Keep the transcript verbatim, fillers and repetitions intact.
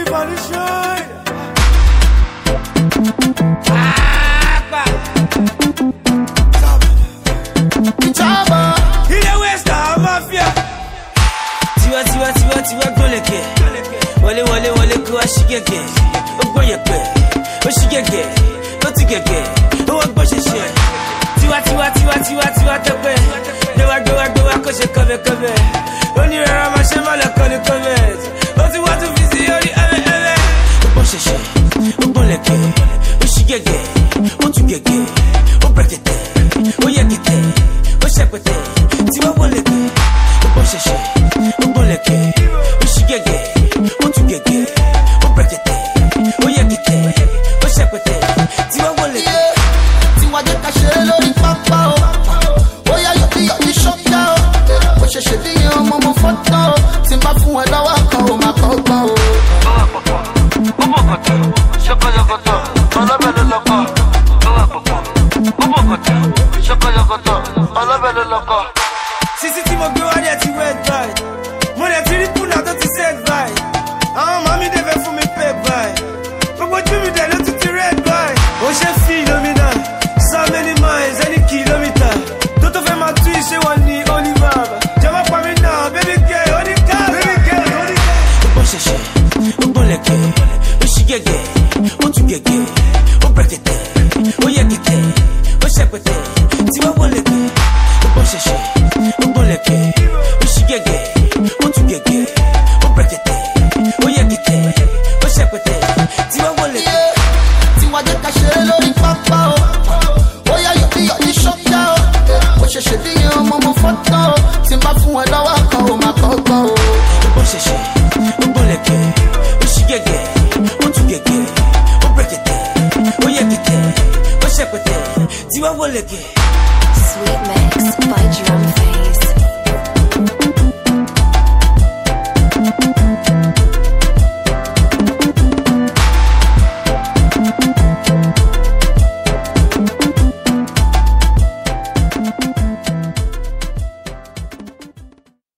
Everybody shine. Chaba, he the West Mafia. Tiwa tiwa tiwa tiwa goleke. Wale wale wale ko ashigege. Ogboyepe, oshigege, otigege, ogbosese. Tiwa tiwa tiwa tiwa tiwa tepe. Dewa dewa dewa ko se kove kove. Oni rara ma se male kole kove. Oti wa tu fisi ori ele ele. Ogbosese, ogboleke, oshigege, otugege, obrekete, oyekete, oshepete. Tiwa woleke, ogbosese, ogboleke, oshigege, otugege, obrekete, oyekete, oshepete. Tiwa woleke. Tiwa je ka se lórí pápá o. Oya yo ti yo ti shota o. Mo se se bi ọmọ mo foto o. Tin bá fún ẹ lọ́wọ́ kan o ma ko gbọ́ o. Bawa papa, bobo koto, shokolo koto, olobele loko. Bawa papa, bobo koto, shokolo koto, olobele loko. Sisi tí mo gbé wá dẹ̀ ti wet by. Mo dẹ̀ ti rí kùnà tó ti set by. Àwọn màmí dẹ̀ fẹ́ fún mi pay by. Gbogbo ojú mi dẹ̀ ló tún ti red by. Ó ṣe philomena, so many miles, any kilometer. Tó tó fẹ́ máa tú iṣẹ́ wọn ní Oliver. Jọba pa mí náà, baby girl, ó ní ká. Baby girl, ó ní ká. Ogbosese, ogboleke, oshigege, otugege, obrekete, oyekete, oshepete. Tiwa woleke. Ogbosese, ogboleke, oshigege, otugege, obrekete, oyekete, oshepete. Tiwa woleke. Tiwa je ka se lórí pápá o. Oya yo ti yo ti shota o. Mo se se bi ọmọ mo foto o. Tin bá fún ẹ lọ́wọ́ kan o ma ko gbọ́ o. Ogbosese, ogboleke, oshigege, otugege, obrekete, oyekete, oshepete. Tiwa woleke.